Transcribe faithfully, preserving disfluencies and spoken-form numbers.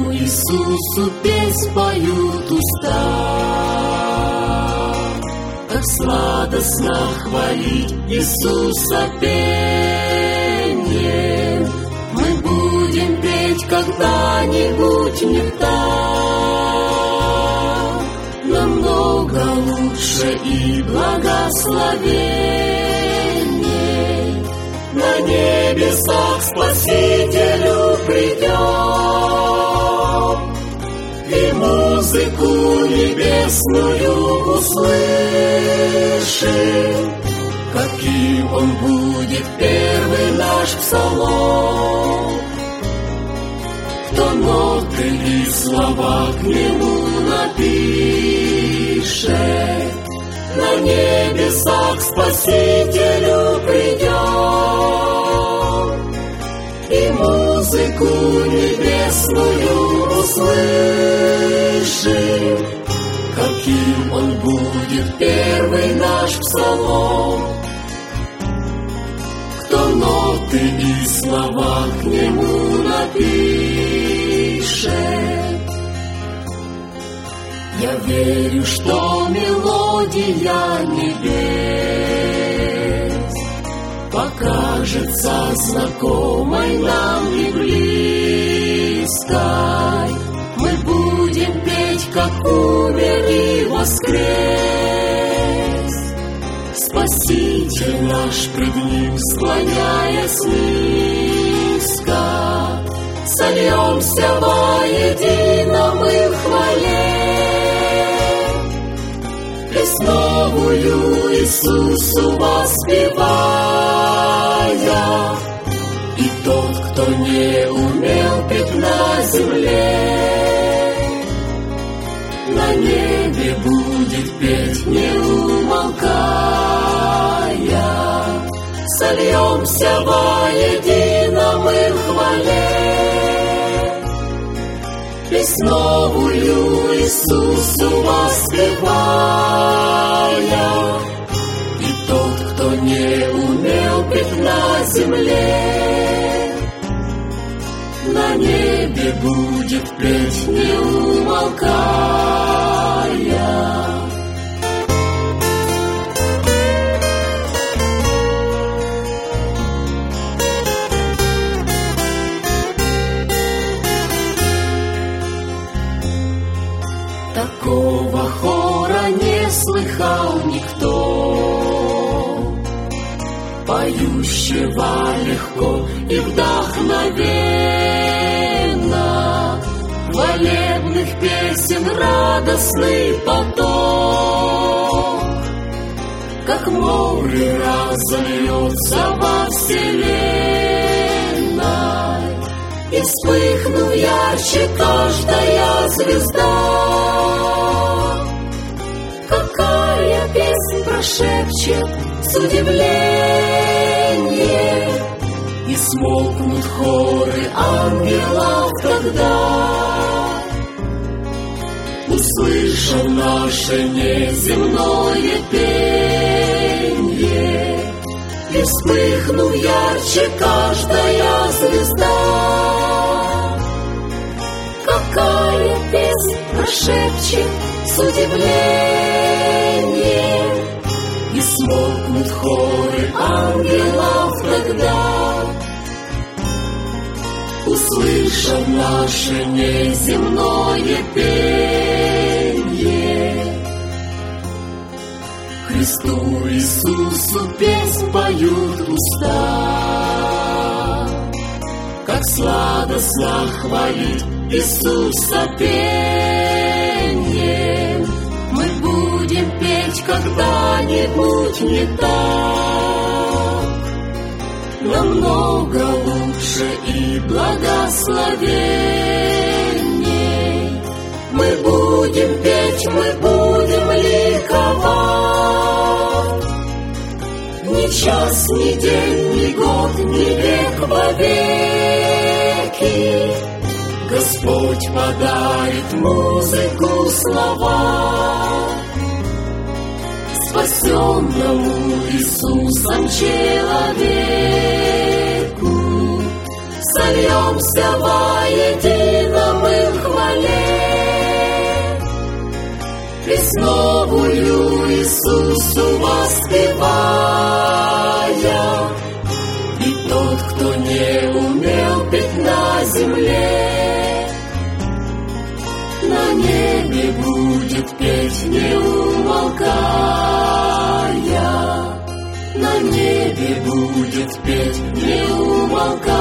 Иисусу песнь поют уста. Как сладостно хвалить Иисуса пением. Мы будем петь когда-нибудь не так. Намного лучше и благословение. На небесах Спасителю придем, и музыку небесную услышим. Каким он будет первый наш псалом, кто ноты и слова к нему напишет. На небесах Спасителю придем, и музыку небесную услышим. Каким он будет первый наш псалом, кто ноты и слова к нему напишет. Я верю, что мелодия небес покажется знакомой нам и близкой. Мы будем петь, как умер и воскрес. Спаситель наш пред ним, склоняясь низко, сольемся воедино мы в хвале. Песнь новую Иисусу воспевая, и тот, кто не умел петь на земле, на небе будет петь, не умолкая. Сольемся воедино мы в хвале. Песнь новую Иисусу воспевая, и тот, кто не умел петь на земле, на небе будет петь, не умолкая. Такого хора не слыхал никто, поющего легко и вдохновенно, хвалебных песен радостный поток, как море разольется во вселенной, и вспыхнув ярче каждая звезда. Какая песнь прошепчет с удивлением, и смолкнут хоры ангелов тогда, услышав наше неземное пение, и вспыхнув ярче каждая звезда. Какая песнь прошепчет с удивлением, и смолкнут хоры ангелов тогда, услышав наше неземное пение. Христу Иисусу песнь поют уста, как сладостно хвалить Иисуса пением. Мы будем петь когда-нибудь не так, намного лучше и благословенней. Мы будем петь, мы будем ликовать. Ни час, ни день, ни год, ни век вовеки Господь подарит музыку слова спасенному Иисусом человеку. Сольемся воедино мы в Иисусу воспевая. И тот, кто не умел петь на земле, на небе будет петь, не умолкая. На небе будет петь, не умолкая.